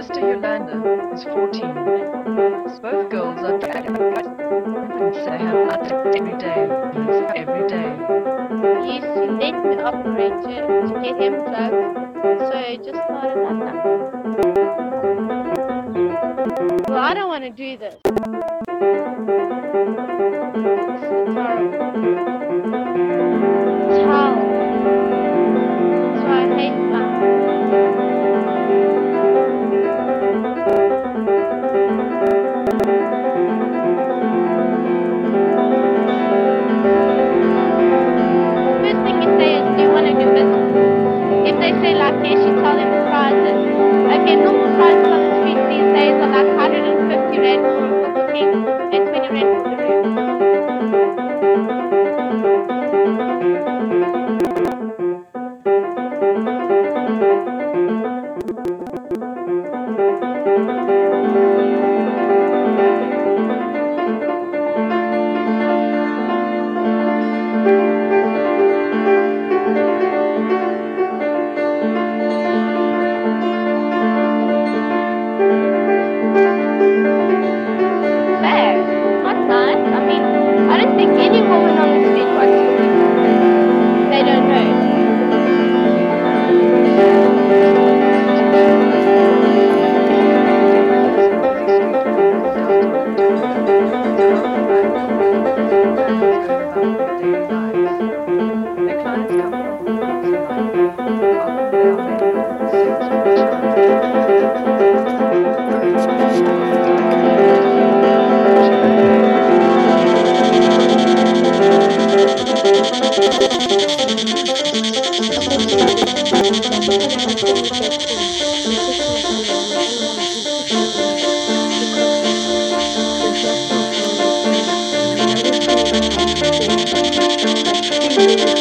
sister Yolanda is 14. Both girls are they have nuts every day. Every day. He used to let me operate to get him drugs, so I just started nothing. Well, I don't want to do this. It's horrible. It's hell. So I hate life. First thing you say is, do you want to do business? If they say like yes, you tell them the prices. Okay, normal prices on the street these days are like 150 rand for a booking and 20 rand for the room. Fair, not nice. I mean, I don't think any woman on the street wants to be with. They don't know. Their clients come from all walks of life. Often they are men looking for sex or child. Thank you.